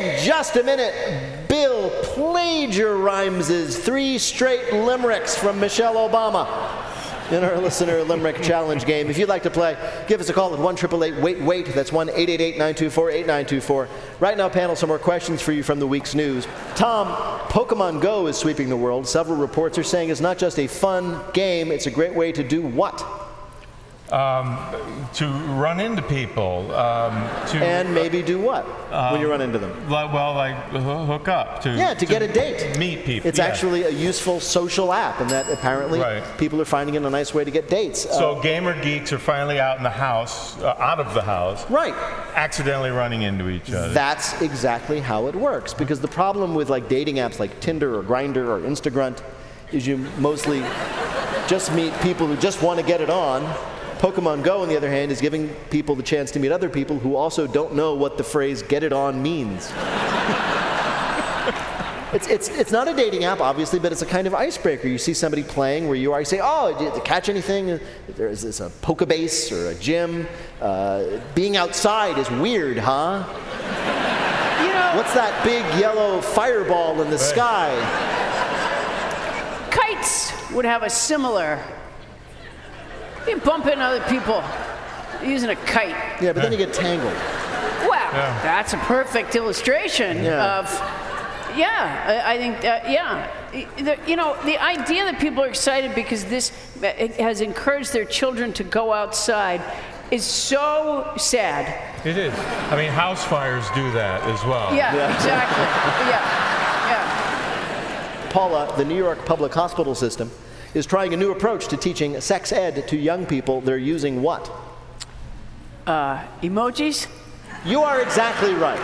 In just a minute, Bill plagiarizes 3 straight limericks from Michelle Obama in our Listener Limerick Challenge game. If you'd like to play, give us a call at 1-888-WAIT-WAIT. That's 1-888-924-8924. Right now, panel, some more questions for you from the week's news. Tom, Pokemon Go is sweeping the world. Several reports are saying it's not just a fun game, it's a great way to do what? To run into people. And maybe do what when you run into them? Well, like hook up. To get a date. Meet people. It's actually a useful social app, and that apparently people are finding it a nice way to get dates. So gamer geeks are finally out of the house, right, accidentally running into each other. That's exactly how it works, because the problem with like dating apps like Tinder or Grindr or Instagrunt is you mostly just meet people who just want to get it on. Pokemon Go, on the other hand, is giving people the chance to meet other people who also don't know what the phrase "get it on" means. It's not a dating app, obviously, but it's a kind of icebreaker. You see somebody playing where you are, you say, "Oh, did you catch anything? There's this a Pokebase or a gym. Being outside is weird, huh? You know, what's that big yellow fireball in the sky?" Kites would have a similar. You bump into other people using a kite. Yeah, but then you get tangled. Well, that's a perfect illustration of, I think, the idea that people are excited because this has encouraged their children to go outside is so sad. It is. I mean, house fires do that as well. Yeah. Exactly. Yeah. Paula, the New York public hospital system is trying a new approach to teaching sex ed to young people. They're using what? Emojis? You are exactly right.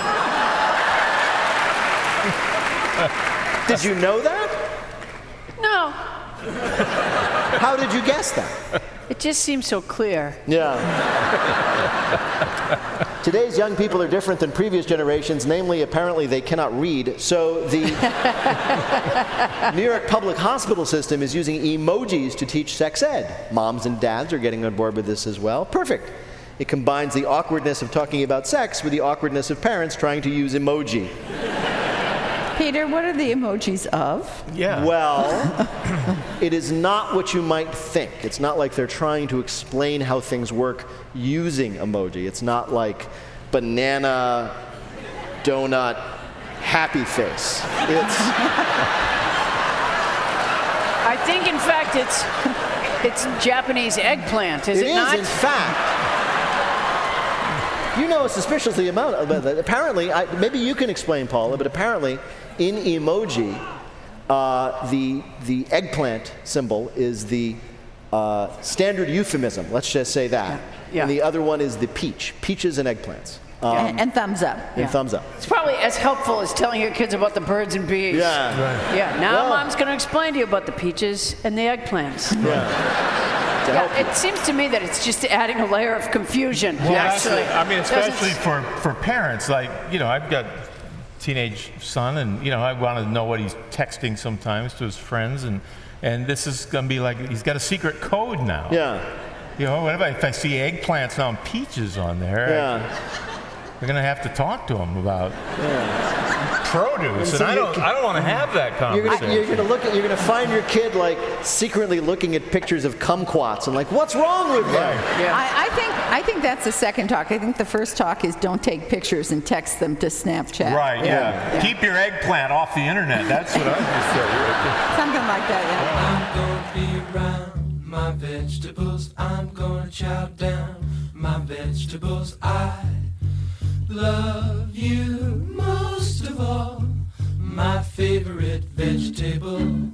Did you know that? No. How did you guess that? It just seems so clear. Yeah. Today's young people are different than previous generations, namely, apparently they cannot read. So the New York public hospital system is using emojis to teach sex ed. Moms and dads are getting on board with this as well. Perfect. It combines the awkwardness of talking about sex with the awkwardness of parents trying to use emoji. Peter, what are the emojis of? Yeah. Well, it is not what you might think. It's not like they're trying to explain how things work using emoji. It's not like banana, donut, happy face. I think, in fact, it's Japanese eggplant, is it not? It is, in fact. You know a suspiciously amount of that. Apparently, maybe you can explain, Paula, but apparently in emoji, the eggplant symbol is the standard euphemism. Let's just say that. Yeah. And the other one is the peach. Peaches and eggplants. And thumbs up. And thumbs up. It's probably as helpful as telling your kids about the birds and bees. Yeah. Right. Yeah. Now Mom's going to explain to you about the peaches and the eggplants. Yeah. It seems to me that it's just adding a layer of confusion. Well, actually. I mean, especially for parents. Like, I've got a teenage son, and, I want to know what he's texting sometimes to his friends, and this is going to be like, he's got a secret code now. Yeah. What if I see eggplants now and peaches on there? Yeah. We're going to have to talk to him about produce, so and I don't want to have that conversation. You're going to find your kid like secretly looking at pictures of kumquats and like, what's wrong with him? Yeah. I think that's the second talk. I think the first talk is don't take pictures and text them to Snapchat. Right. Yeah. Keep your eggplant off the internet. That's what I just said. Something like that. I'm gonna be around my vegetables. I'm gonna chow down my vegetables. I love you most of all, my favorite vegetable.